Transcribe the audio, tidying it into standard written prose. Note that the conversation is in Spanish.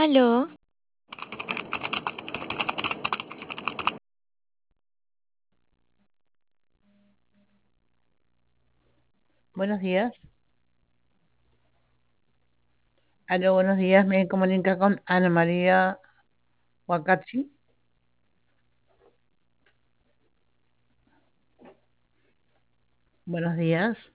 Aló, Buenos días. Aló, buenos días. Me comunica con Ana María Wakatsi. Buenos días.